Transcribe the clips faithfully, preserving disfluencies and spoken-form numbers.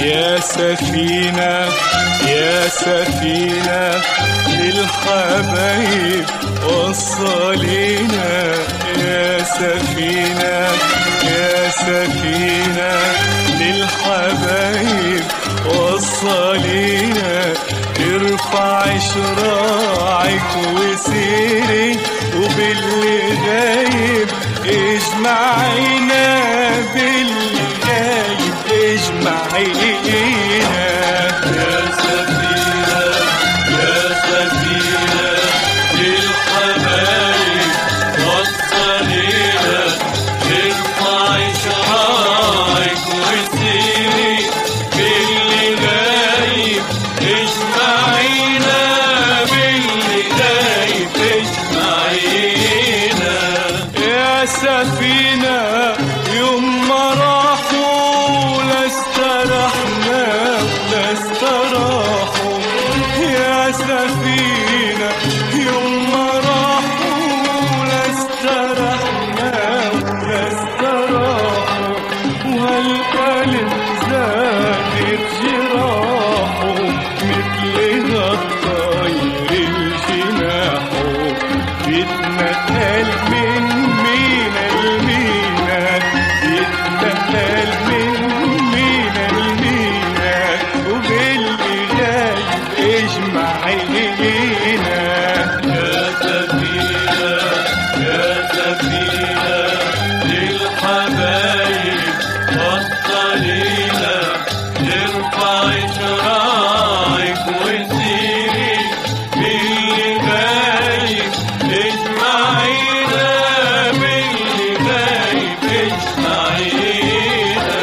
يا سفينة يا سفينة للحبايب وصلينا، يا سفينة يا سفينة للحبايب وصلينا، ارفع شراعك وسيري وباللي غايب اجمعينا، باللي غايب اجمعينا. يا سفينة يا سفينة للحبايب وصلينا، ارفع شراعك وسيري باللي غايب اجمعينا، باللي غايب اجمعينا. يا سفينة يوم ما راحوا لا استرحنا ولا استراحوا، يا سفينة يوم ما راحوا لا استرحنا ولا استراحوا، وهالقلب زادت جراحه مثلها الطير الجناحه، بيتنقل من مينا لمينا، بيتنقل من مينا لمينا، وباللي غايب اجمعينا. يا سفينة يا سفينة للحبايب وصلينا، ارفع شراعك وسيري باللي غايب اجمعينا، باللي غايب اجمعينا.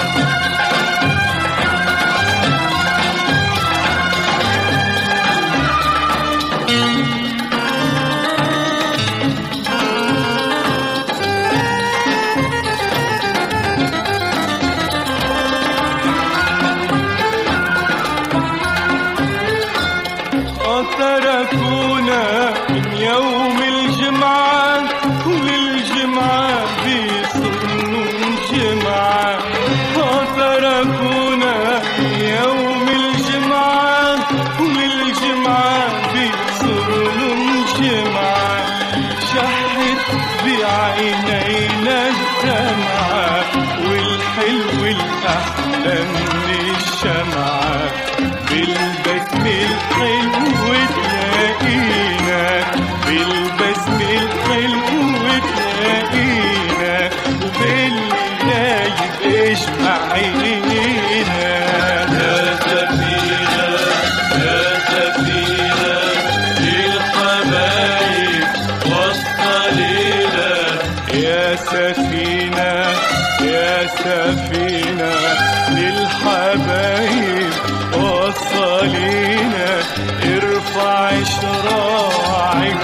تركونا من يوم الجمعة وللجمعة بيصرنوا الجمعة، تركونا من يوم الجمعة وللجمعة بيصرنوا الجمعة، شحت بعينينا الدمعة والحلو الأحلى من الشمعة، بالبسم الحلو تلاقينا، بالبسم الحلو تلاقينا، وباللي غايب اجمعينا. يا سفينة يا سفينة للحبايب وصلينا، يا سفينة يا سفينة للحبايب وصلينا، ارفع شراعك